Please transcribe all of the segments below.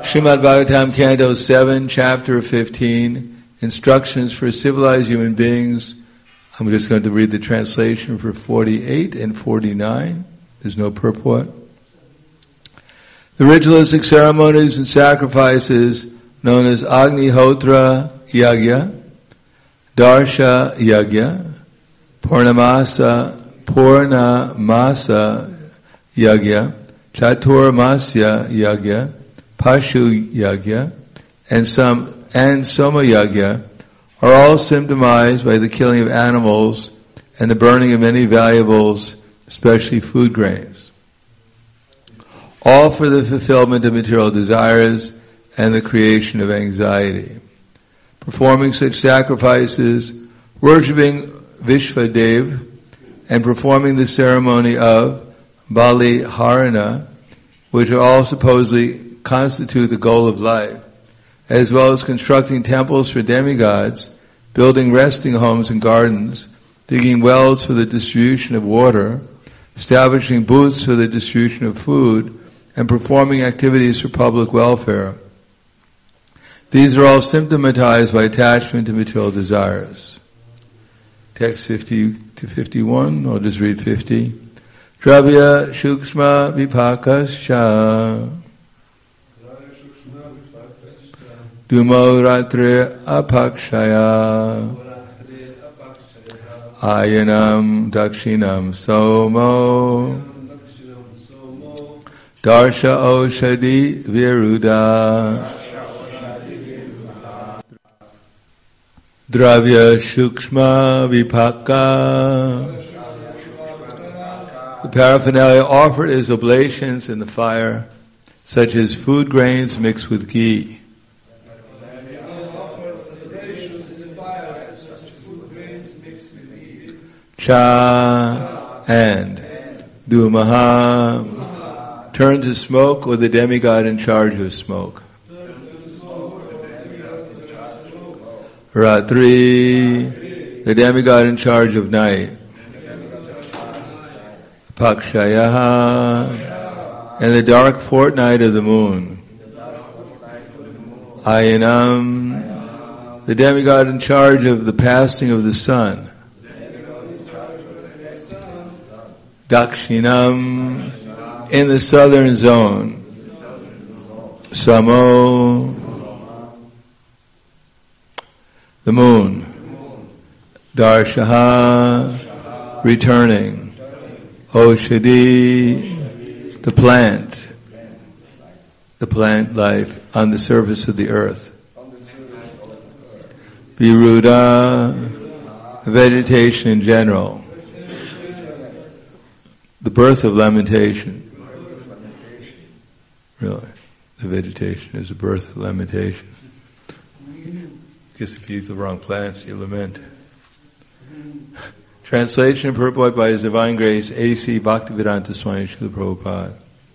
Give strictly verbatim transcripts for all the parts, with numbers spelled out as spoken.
Srimad Bhagavatam, Canto seven, Chapter fifteen, Instructions for Civilized Human Beings. I'm just going to read the translation for forty-eight and forty-nine. There's no purport. The ritualistic ceremonies and sacrifices known as Agnihotra Yagya, Darsha Yagya, Purnamasa, Purnamasa Yagya, Chaturmasya Yagya, Pashu Yagya, and some and Soma Yagya are all symptomized by the killing of animals and the burning of many valuables, especially food grains. All for the fulfillment of material desires and the creation of anxiety. Performing such sacrifices, worshipping Vishvadev, and performing the ceremony of Bali Harana, which are all supposedly constitute the goal of life, as well as constructing temples for demigods, building resting homes and gardens, digging wells for the distribution of water, establishing booths for the distribution of food, and performing activities for public welfare. These are all symptomatized by attachment to material desires. Text fifty to fifty-one, I'll just read fifty. Dravya Shukshma Vipakascha Dumo Ratre Apakshaya Ayanam Dakshinam Somo Darsha Oshadi Viruda Dravya Shukshma Vipaka. The paraphernalia offered as oblations in the fire, such as food grains mixed with ghee. Cha and Dumaha turn to smoke, or the demigod in charge of smoke. Ratri, the demigod in charge of night. Pakshayaha, and the dark fortnight of the moon. Ayanam, the demigod in charge of the passing of the sun. Dakshinam, in the southern zone. Samo, the moon. Darshaha, returning. Oshadi, the plant. The plant life on the surface of the earth. Viruda, vegetation in general. The birth of lamentation. Really. The vegetation is the birth of lamentation. I guess if you eat the wrong plants, you lament. Translation and purport by His Divine Grace, A C Bhaktivedanta Swami Srila Prabhupada.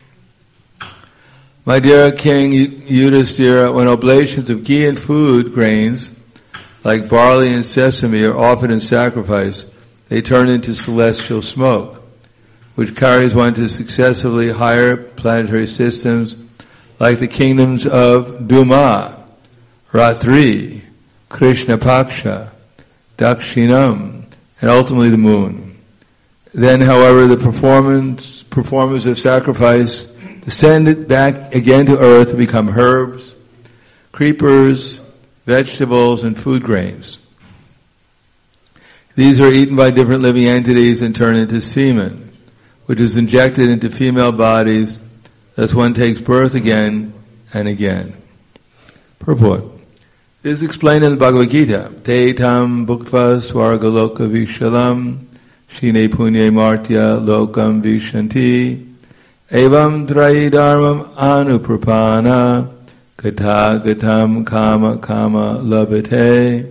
My dear King Yudhisthira, when oblations of ghee and food grains, like barley and sesame, are offered in sacrifice, they turn into celestial smoke, which carries one to successively higher planetary systems, like the kingdoms of Duma, Ratri, Krishna Paksha, Dakshinam, and ultimately the moon. Then, however, the performance, performers of sacrifice descend back again to earth to become herbs, creepers, vegetables, and food grains. These are eaten by different living entities and turn into semen, which is injected into female bodies. Thus one takes birth again and again. Purport. This is explained in the Bhagavad Gita. Te tam bhuktva swargaloka vishalam shine punye martya lokam vishanti evam traidharmam anuprapana gata gatam kama kama labhate.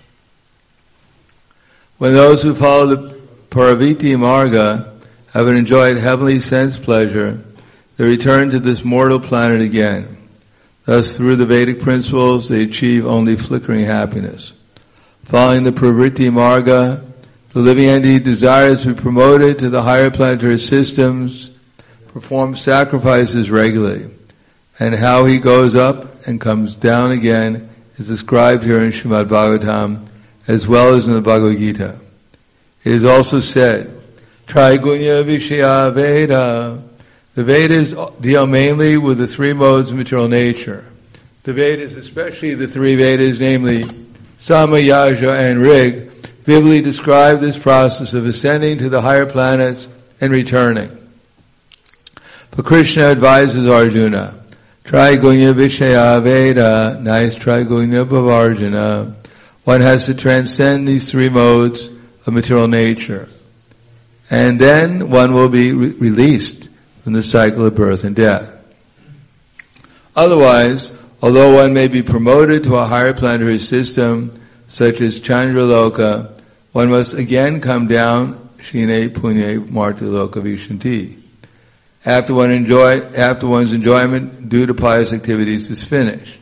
When those who follow the Paraviti Marga have enjoyed heavenly sense pleasure, they return to this mortal planet again. Thus, through the Vedic principles, they achieve only flickering happiness. Following the Pravritti Marga, the living entity desires to be promoted to the higher planetary systems, perform sacrifices regularly, And how he goes up and comes down again is described here in Srimad Bhagavatam as well as in the Bhagavad Gita. It is also said, Traigunya Vishaya Veda. The Vedas deal mainly with the three modes of material nature. The Vedas, especially the three Vedas, namely Sama, Yaja, and Rig, vividly describe this process of ascending to the higher planets and returning. But Krishna advises Arjuna, Traigunya Vishaya Veda, nice Traigunya Bhavarjana. One has to transcend these three modes of material nature. And then one will be re- released from the cycle of birth and death. Otherwise, although one may be promoted to a higher planetary system, such as Chandraloka, one must again come down, Shine Punye Martyaloka Vishanti. After one enjoy, after one's enjoyment due to pious activities is finished.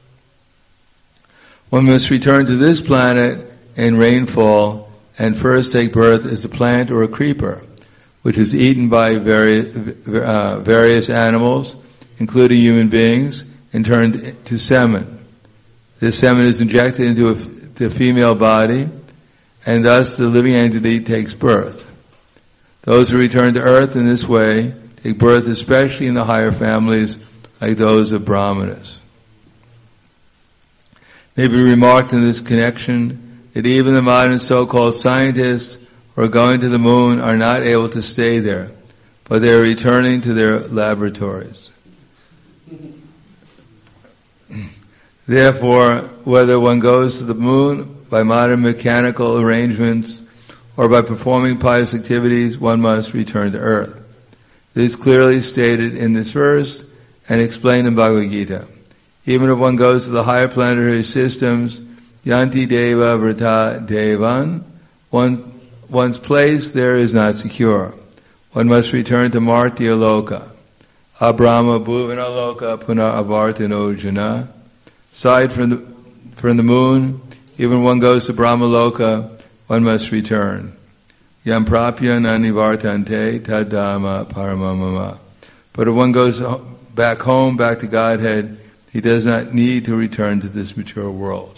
One must return to this planet in rainfall and first take birth as a plant or a creeper, which is eaten by various, uh, various animals, including human beings, and turned to semen. This semen is injected into a, the female body, and thus the living entity takes birth. Those who return to earth in this way take birth especially in the higher families like those of Brahmanas. It may be remarked in this connection that even the modern so-called scientists who are going to the moon are not able to stay there, but they are returning to their laboratories. Therefore, whether one goes to the moon by modern mechanical arrangements or by performing pious activities, one must return to earth. This is clearly stated in this verse and explained in Bhagavad Gita. Even if one goes to the higher planetary systems, Yanti Deva Vrata Devan, one, one's place there is not secure. One must return to Martya Loka. Abrahma Bhuvana Loka Puna Avartano Jana. Aside from the, from the moon, even when one goes to Brahma Loka, one must return. Yam prapya nanivartante tadama paramamama. But if one goes back home, back to Godhead, he does not need to return to this mature world.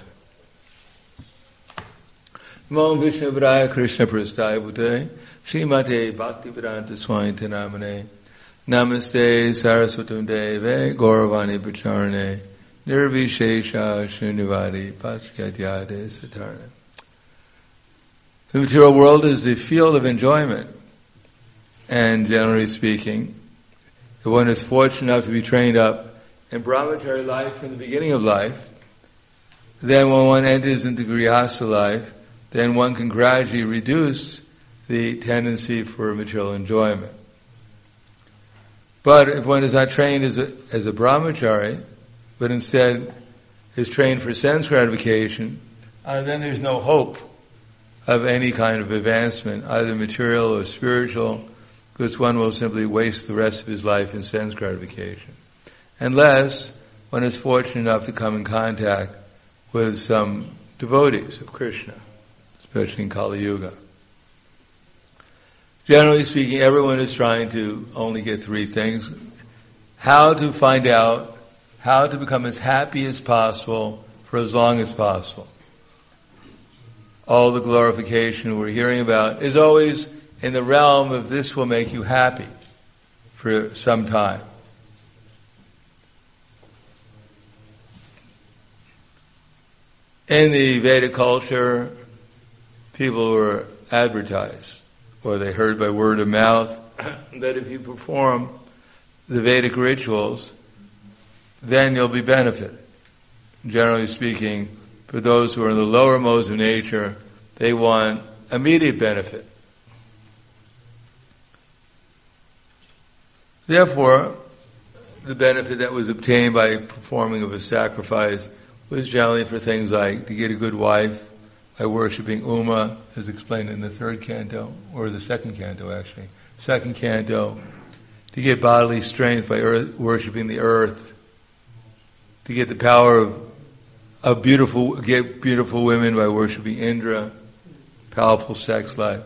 Namo Vishnu Padaya Krishna Prasthaya Bhute Srimate Bhaktivedanta Swami Namane Namaste Saraswatam Deve Gauravani Pacharane Nirvishesha Shunyavadi Paschyatyade Satarna. The material world is the field of enjoyment, and generally speaking, if one is fortunate enough to be trained up in brahmachari life from the beginning of life, then when one enters into grihastha life, then one can gradually reduce the tendency for material enjoyment. But if one is not trained as a, as a brahmachari, but instead is trained for sense gratification, uh, then there's no hope of any kind of advancement, either material or spiritual, because one will simply waste the rest of his life in sense gratification. Unless one is fortunate enough to come in contact with some devotees of Krishna, especially in Kali Yuga. Generally speaking, everyone is trying to only get three things. How to find out how to become as happy as possible for as long as possible. All the glorification we're hearing about is always in the realm of this will make you happy for some time. In the Vedic culture, people were advertised, or they heard by word of mouth, that if you perform the Vedic rituals, then you'll be benefited. Generally speaking, for those who are in the lower modes of nature, they want immediate benefit. Therefore, the benefit that was obtained by performing of a sacrifice was generally for things like to get a good wife by worshipping Uma, as explained in the third canto, or the second canto actually. Second canto, to get bodily strength by earth, worshipping the earth, to get the power of Of beautiful, get beautiful women by worshipping Indra, powerful sex life,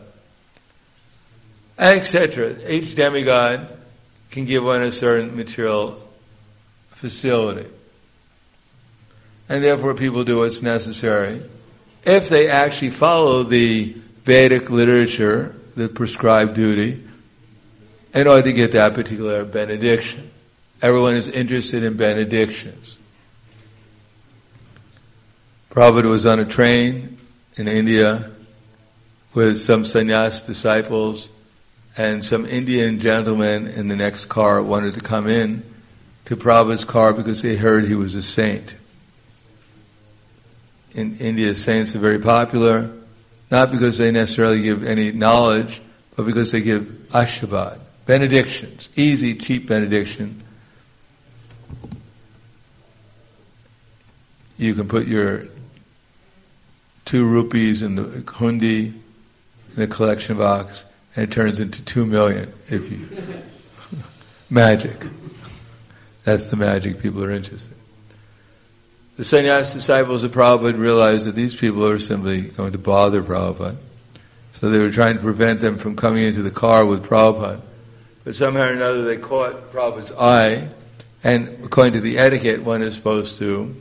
et cetera. Each demigod can give one a certain material facility. And therefore people do what's necessary. If they actually follow the Vedic literature, the prescribed duty, in order to get that particular benediction. Everyone is interested in benedictions. Prabhupada was on a train in India with some sannyas disciples, and some Indian gentlemen in the next car wanted to come in to Prabhupada's car because they heard he was a saint. In India, saints are very popular, not because they necessarily give any knowledge, but because they give ashirvad, benedictions, easy, cheap benediction. You can put your two rupees in the hundi, in the collection box, and it turns into two million if you... Magic. That's the magic people are interested in. The sannyas disciples of Prabhupada realized that these people are simply going to bother Prabhupada. So they were trying to prevent them from coming into the car with Prabhupada. But somehow or another they caught Prabhupada's eye, and according to the etiquette, one is supposed to...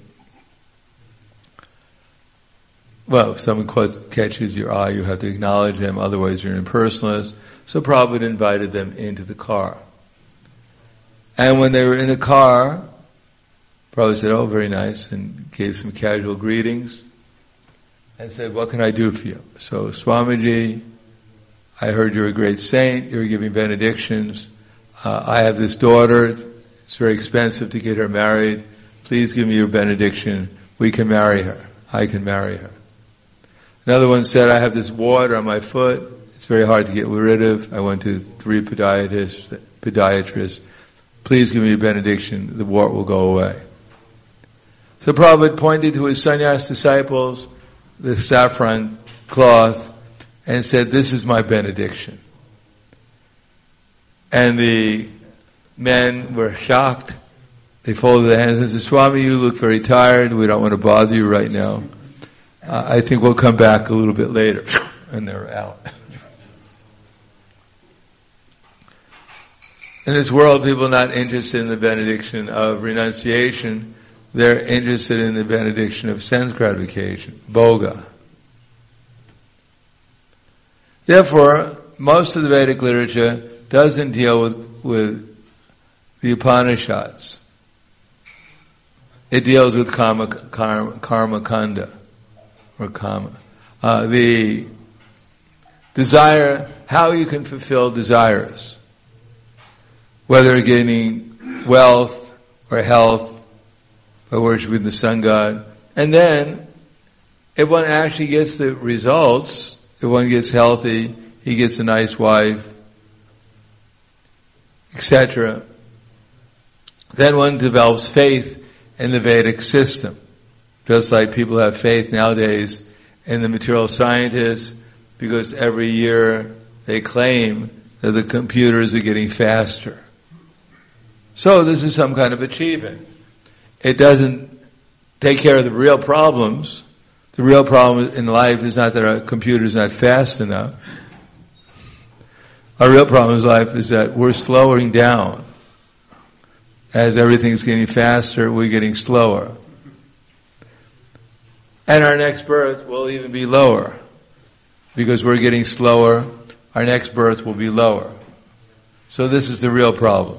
Well, if someone catches your eye, you have to acknowledge them, otherwise you're an impersonalist. So Prabhupada invited them into the car. And when they were in the car, Prabhupada said, oh, very nice, and gave some casual greetings, and said, what can I do for you? So, Swamiji, I heard you're a great saint, you're giving benedictions. Uh, I have this daughter, it's very expensive to get her married. Please give me your benediction. We can marry her. I can marry her. Another one said, I have this wart on my foot. It's very hard to get rid of. I went to three podiatrists. podiatrists. Please give me a benediction. The wart will go away. So Prabhupada pointed to his sannyas disciples, the saffron cloth, and said, this is my benediction. And the men were shocked. They folded their hands and said, Swami, you look very tired. We don't want to bother you right now. Uh, I think we'll come back a little bit later. And they're out. In this world, people are not interested in the benediction of renunciation. They're interested in the benediction of sense gratification, bhoga. Therefore, most of the Vedic literature doesn't deal with, with the Upanishads. It deals with karma, karma, karma kanda. Or karma. Uh, the desire, how you can fulfill desires. Whether gaining wealth or health or worshiping the sun god. And then, if one actually gets the results, if one gets healthy, he gets a nice wife, et cetera, then one develops faith in the Vedic system. Just like people have faith nowadays in the material scientists, because every year they claim that the computers are getting faster. So this is some kind of achievement. It doesn't take care of the real problems. The real problem in life is not that our computer is not fast enough. Our real problem in life is that we're slowing down. As everything's getting faster, we're getting slower. And our next birth will even be lower. Because we're getting slower, our next birth will be lower. So this is the real problem.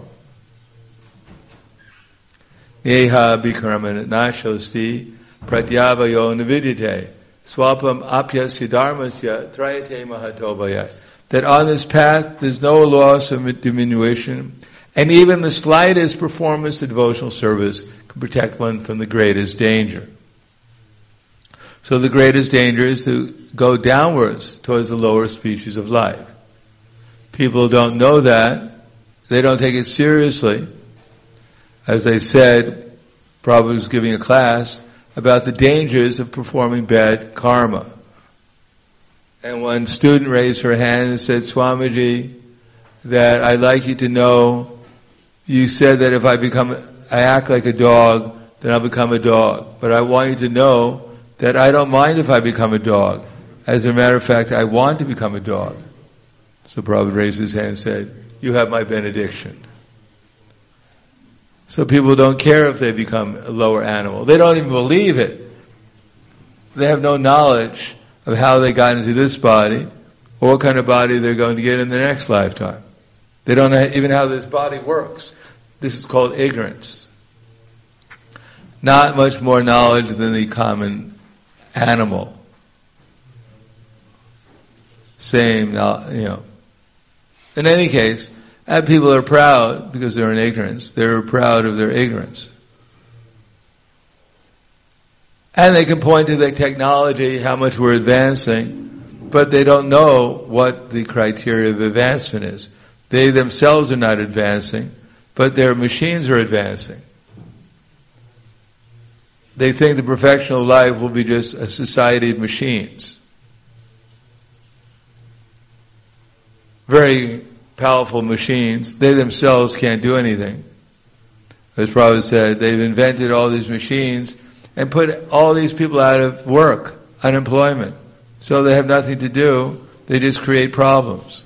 Neha bhikramanat nashosti pratyavayo navidyate swapam apya siddharmasya trayate mahatobhaya. That on this path there's no loss or diminution, and even the slightest performance of devotional service can protect one from the greatest danger. So the greatest danger is to go downwards towards the lower species of life. People don't know that. They don't take it seriously. As I said, Prabhupada was giving a class about the dangers of performing bad karma. And one student raised her hand and said, Swamiji, that I'd like you to know, you said that if I become, I act like a dog, then I'll become a dog. But I want you to know that I don't mind if I become a dog. As a matter of fact, I want to become a dog. So Prabhupada raised his hand and said, you have my benediction. So people don't care if they become a lower animal. They don't even believe it. They have no knowledge of how they got into this body or what kind of body they're going to get in the next lifetime. They don't know even how this body works. This is called ignorance. Not much more knowledge than the common animal. Same, you know. In any case, and people are proud because they're in ignorance. They're proud of their ignorance. And they can point to the technology, how much we're advancing, but they don't know what the criteria of advancement is. They themselves are not advancing, but their machines are advancing. They think the perfection of life will be just a society of machines. Very powerful machines. They themselves can't do anything. As Prabhupada said, they've invented all these machines and put all these people out of work, unemployment. So they have nothing to do. They just create problems.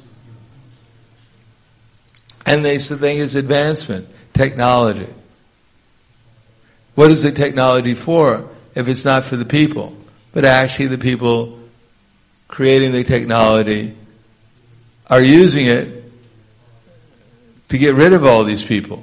And they think it's advancement, technology. What is the technology for if it's not for the people? But actually the people creating the technology are using it to get rid of all these people.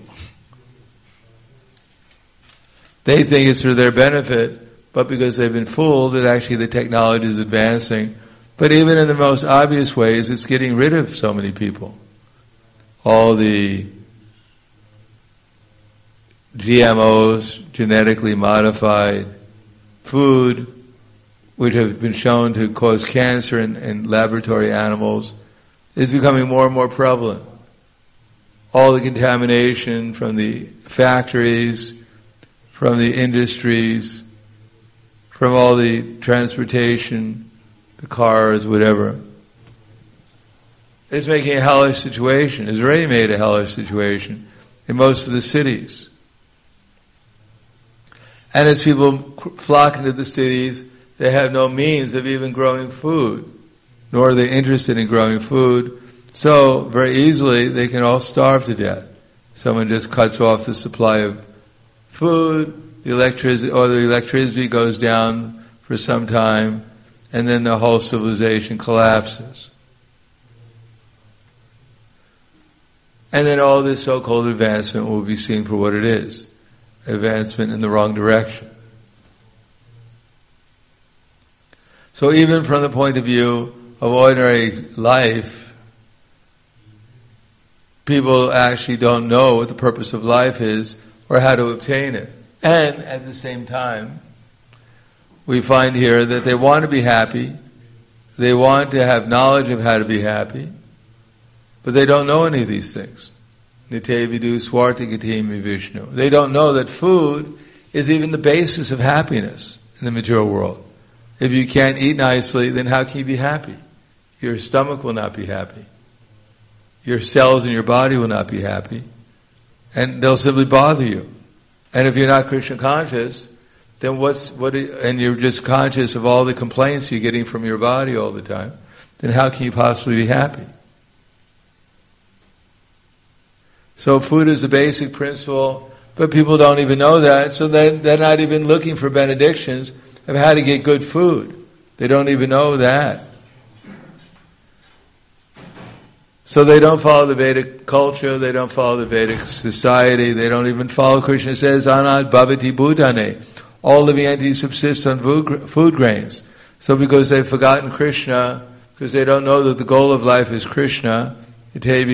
They think it's for their benefit, but because they've been fooled that actually the technology is advancing. But even in the most obvious ways, it's getting rid of so many people. All the G M Os, genetically modified food, which have been shown to cause cancer in, in laboratory animals, is becoming more and more prevalent. All the contamination from the factories, from the industries, from all the transportation, the cars, whatever. It's making a hellish situation. It's already made a hellish situation in most of the cities. And as people flock into the cities, they have no means of even growing food, nor are they interested in growing food. So very easily they can all starve to death. Someone just cuts off the supply of food, the electricity, or the electricity goes down for some time, and then the whole civilization collapses. And then all this so-called advancement will be seen for what it is. Advancement in the wrong direction. So even from the point of view of ordinary life, people actually don't know what the purpose of life is or how to obtain it. And at the same time, we find here that they want to be happy, they want to have knowledge of how to be happy, but they don't know any of these things. Nite vidu swartikatimi Vishnu. They don't know that food is even the basis of happiness in the material world. If you can't eat nicely, then how can you be happy? Your stomach will not be happy. Your cells in your body will not be happy. And they'll simply bother you. And if you're not Krishna conscious, then what's, what, and you're just conscious of all the complaints you're getting from your body all the time, then how can you possibly be happy? So food is the basic principle, but people don't even know that, so they're, they're not even looking for benedictions of how to get good food. They don't even know that. So they don't follow the Vedic culture, they don't follow the Vedic society, they don't even follow, Krishna says, Anad bhavati bhutane. All living entities subsist on food grains. So because they've forgotten Krishna, because they don't know that the goal of life is Krishna, they're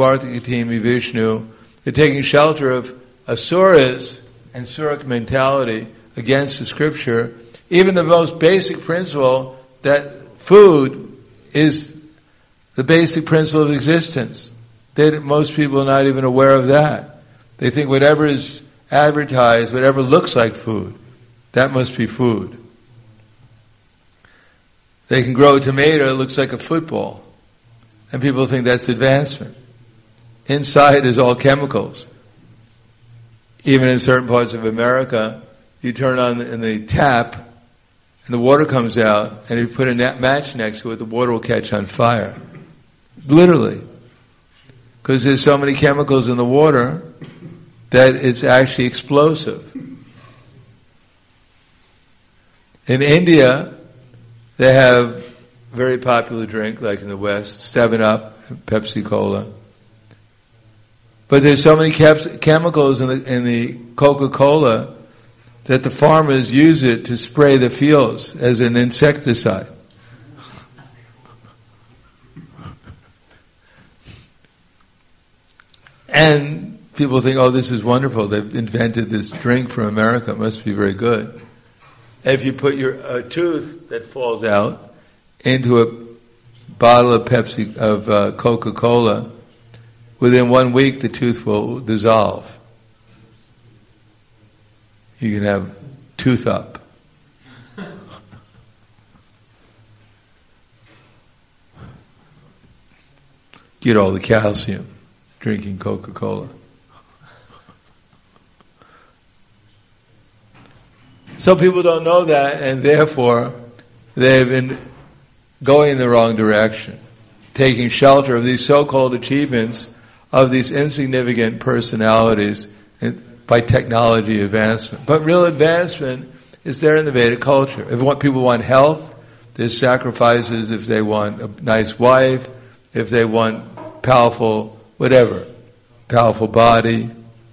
taking shelter of asuras and suric mentality against the scripture. Even the most basic principle that food is the basic principle of existence. They, most people are not even aware of that. They think whatever is advertised, whatever looks like food, that must be food. They can grow a tomato, it looks like a football. And people think that's advancement. Inside is all chemicals. Even in certain parts of America, you turn on the, in the tap, and the water comes out, and if you put a match next to it, the water will catch on fire. Literally. Because there's so many chemicals in the water that it's actually explosive. In India, they have a very popular drink, like in the West, seven up, Pepsi Cola. But there's so many cap- chemicals in the, in the Coca-Cola that the farmers use it to spray the fields as an insecticide. And people think, oh, this is wonderful. They've invented this drink from America. It must be very good. If you put your a tooth that falls out into a bottle of Pepsi, of uh, Coca-Cola, within one week the tooth will dissolve. You can have tooth up. Get all the calcium drinking Coca-Cola. So people don't know that, and therefore they've been going in the wrong direction, taking shelter of these so-called achievements of these insignificant personalities by technology advancement. But real advancement is there in the Vedic culture. If what people want health, there's sacrifices. If they want a nice wife, if they want powerful, whatever, powerful body,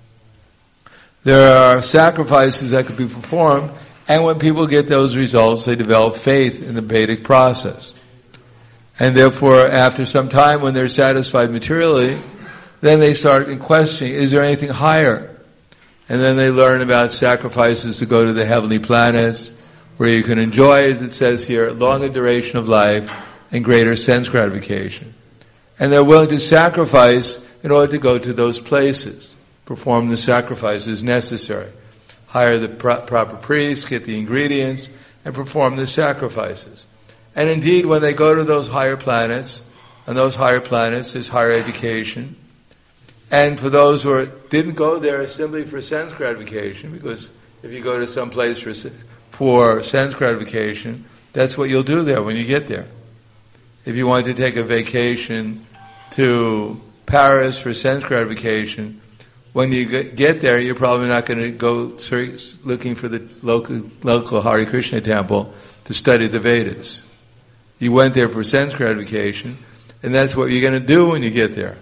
there are sacrifices that could be performed, and when people get those results, they develop faith in the Vedic process. And therefore, after some time, when they're satisfied materially, then they start in questioning, is there anything higher? And then they learn about sacrifices to go to the heavenly planets, where you can enjoy, as it says here, longer duration of life and greater sense gratification. And they're willing to sacrifice in order to go to those places. Perform the sacrifices necessary. Hire the pro- proper priests, get the ingredients, and perform the sacrifices. And indeed, when they go to those higher planets, on those higher planets there's higher education. And for those who are, didn't go there simply for sense gratification, because if you go to some place for, for sense gratification, that's what you'll do there when you get there. If you want to take a vacation to Paris for sense gratification, when you get there, you're probably not going to go looking for the local, local Hare Krishna temple to study the Vedas. You went there for sense gratification, and that's what you're going to do when you get there.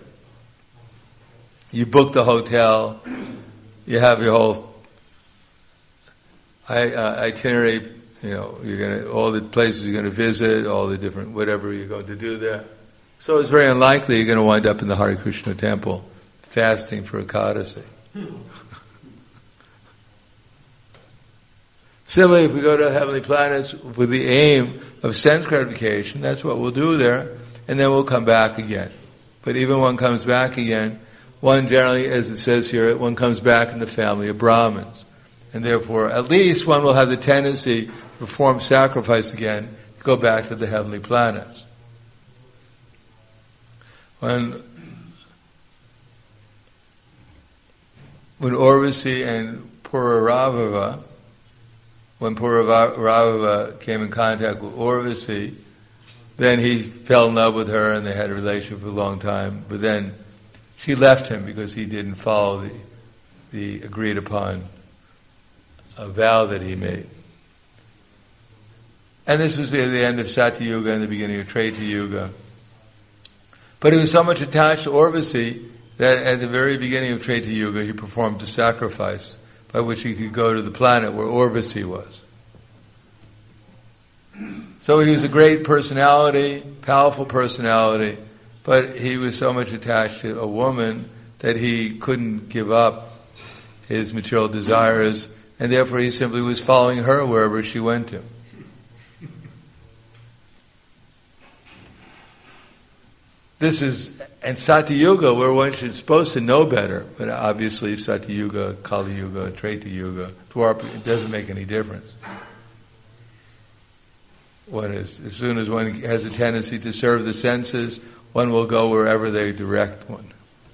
You book the hotel, you have your whole uh, itinerary, you know, you're going to, all the places you're going to visit, all the different, whatever you're going to do there. So it's very unlikely you're going to wind up in the Hare Krishna temple fasting for Ekadasi. Similarly, if we go to heavenly planets with the aim of sense gratification, that's what we'll do there, and then we'll come back again. But even when one comes back again, one generally, as it says here, one comes back in the family of Brahmins. And therefore, at least one will have the tendency to perform sacrifice again, to go back to the heavenly planets. When When Urvasi and Pururava, when Pururava came in contact with Urvasi, then he fell in love with her and they had a relationship for a long time. But then she left him because he didn't follow the, the agreed upon uh, vow that he made. And this was the, the end of Satya Yuga and the beginning of Treta Yuga. But he was so much attached to Urvasi that at the very beginning of Treta Yuga, he performed a sacrifice by which he could go to the planet where Urvasi was. So he was a great personality, powerful personality, but he was so much attached to a woman that he couldn't give up his material desires, and therefore he simply was following her wherever she went to. This is, and Satya Yuga, where one should supposed to know better, but obviously Satya Yuga, Kali Yuga, Treta Yuga, Dwapara, it doesn't make any difference. One is, as soon as one has a tendency to serve the senses, one will go wherever they direct one.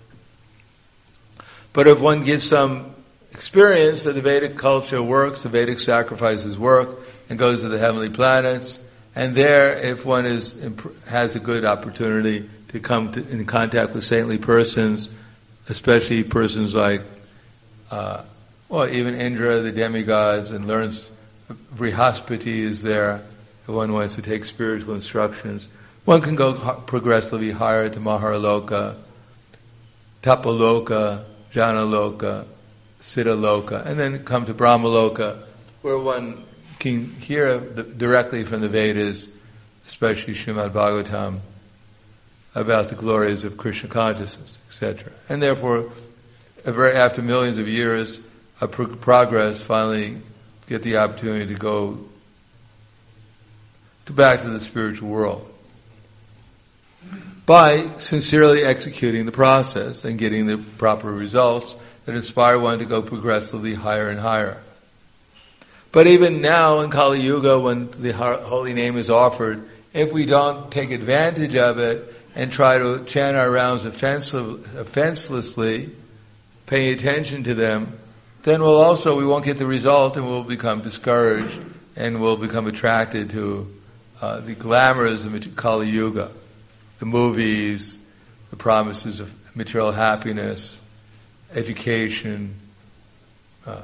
But if one gets some experience that the Vedic culture works, the Vedic sacrifices work, and goes to the heavenly planets, and there, if one is has a good opportunity to come to, in contact with saintly persons, especially persons like uh, well, even Indra, the demigods, and learns Brihaspati is there. If one wants to take spiritual instructions, one can go progressively higher to Maharaloka, Tapaloka, Janaloka, Siddhaloka, and then come to Brahmaloka, where one can hear the, directly from the Vedas, especially Srimad Bhagavatam, about the glories of Krishna consciousness, et cetera. And therefore, after millions of years of pro- progress, finally get the opportunity to go to back to the spiritual world by sincerely executing the process and getting the proper results that inspire one to go progressively higher and higher. But even now in Kali Yuga, when the holy name is offered, if we don't take advantage of it and try to chant our rounds offenselessly, paying attention to them, then we'll also, we won't get the result and we'll become discouraged and we'll become attracted to uh, the glamours of Kali Yuga, the movies, the promises of material happiness, education, uh,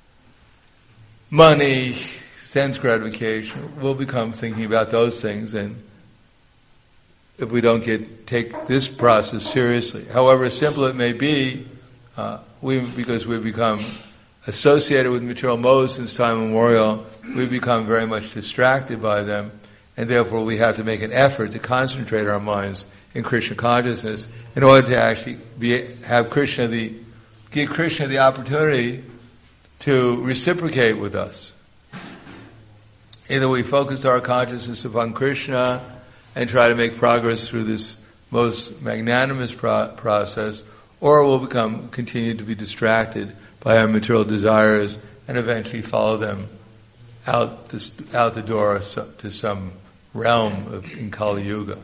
money, sense gratification. We'll become thinking about those things, and if we don't get take this process seriously, however simple it may be, uh, we because we've become associated with material modes since time immemorial, we've become very much distracted by them, and therefore we have to make an effort to concentrate our minds in Krishna consciousness in order to actually be have Krishna the give Krishna the opportunity to reciprocate with us. Either we focus our consciousness upon Krishna and try to make progress through this most magnanimous pro- process, or we'll become continue to be distracted by our material desires and eventually follow them out this, out the door to some realm of in Kali Yuga.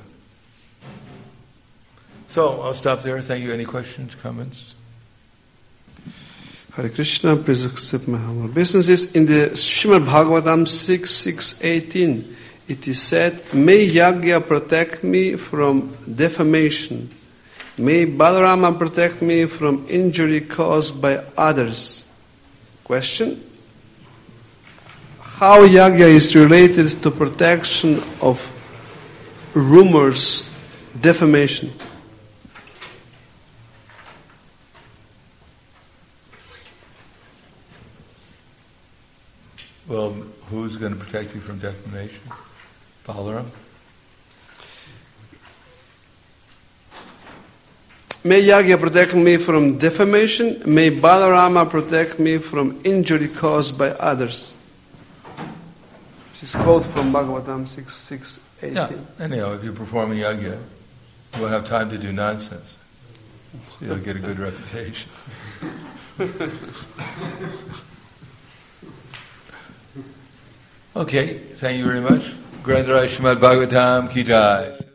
So I'll stop there. Thank you. Any questions, comments? Hare Krishna, please accept my humble obeisances. In the Srimad Bhagavatam six six eighteen, it is said, "May Yagya protect me from defamation. May Balarama protect me from injury caused by others." Question: how Yagya is related to protection of rumors, defamation? Well, who's going to protect you from defamation? Balaram? May Yagya protect me from defamation. May Balarama protect me from injury caused by others. This is quote from Bhagavatam six six eighteen. Yeah, anyhow, if you're performing yagya, you won't have time to do nonsense. So you'll get a good reputation. Okay, thank you very much. Grandhara Srimad Bhagavatam Ki Jai.